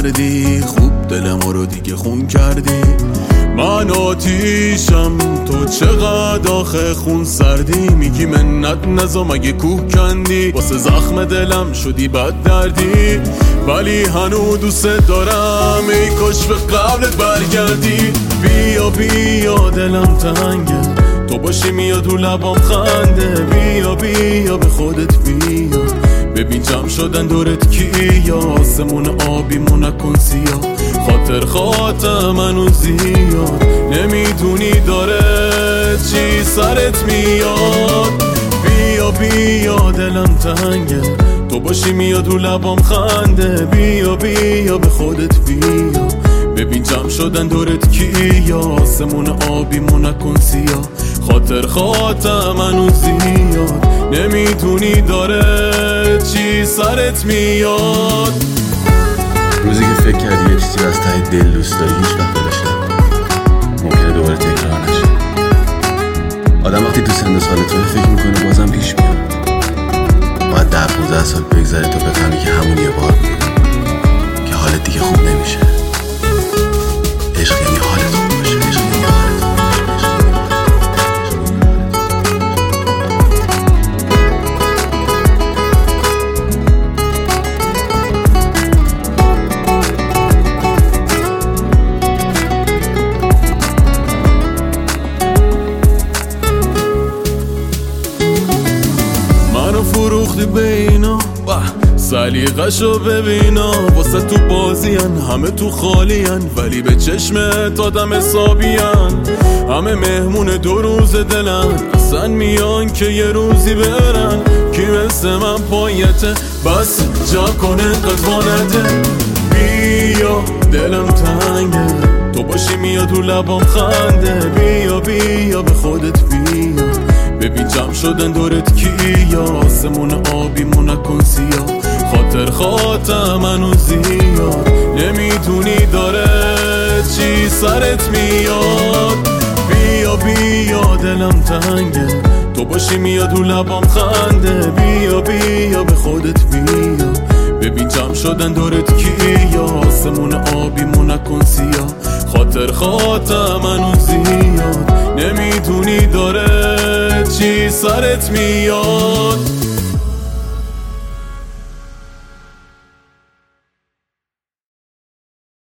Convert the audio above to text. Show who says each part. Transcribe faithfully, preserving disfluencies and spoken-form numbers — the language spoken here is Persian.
Speaker 1: کردی، خوب دل ما رو دیگه خون کردی. من آتیشم تو چقدر آخه خون سردی. میگی منت نزا مگه کوه کندی، واسه زخم دلم شدی بد دردی. ولی هنو دوست دارم ای کاش به قبلت برگردی. بیا بیا دلم تنگه، تو باشی میاد رو لبام خنده. بیا بیا به خودت بیا، ببین جمع شدن دورت کیا. آسمون آبیمون نکن سیاه، خاطر خاطر منو زیاد. نمیدونی داره چی سرت میاد. بیا بیا دلم تنگه، تو باشی میاد رو لبام خنده. بیا بیا به خودت بیا، ببین جمع شدن دورت کیا. آسمون آبیمون نکن سیاه، خاطر خاطر منو زیاد. نمیدونی داره چی سرت میاد.
Speaker 2: روزی که فکر کردی یه چیزی از ته دل دوست داری هیچ وقت دلش نبود، ممکنه دوباره تکرار نشه. آدم وقتی تو سن سالتونه فکر میکنه بازم پیش میاد. باید ده پونزده سال بگذره تا بفهمی که همون یه بار بود که حالت دیگه خوب نمیشه. عشق یعنی حالت خوب باشه، عشق یعنی حالت خوب
Speaker 1: فروختی بینا سلیقه‌شو ببینا. واسه تو بازیان همه تو خالین، ولی به چشمت آدم حسابیان. همه مهمون دو روز دلن، اصلا میان که یه روزی برن. کی مثل من پایته بس جا کنه قدوانته. بیا دلم تنگه، تو باشی میاد رو لبام خنده. بیا بیا به خودت بیا، ببین جمع شدن دورت کیا. آسمون آبیمون نکن سیاه، خاطر خاطر منو زیاد. نمیدونی داره چی سرت میاد. بیا بیا دلم تنگه، تو باشی میاد رو لبام خنده. بیا بیا به خودت بیا، ببین جمع شدن دورت کیا. آسمون آبیمون نکن سیاه، خاطر خاطر منو زیاد. نمیدونی داره چی سرت میاد.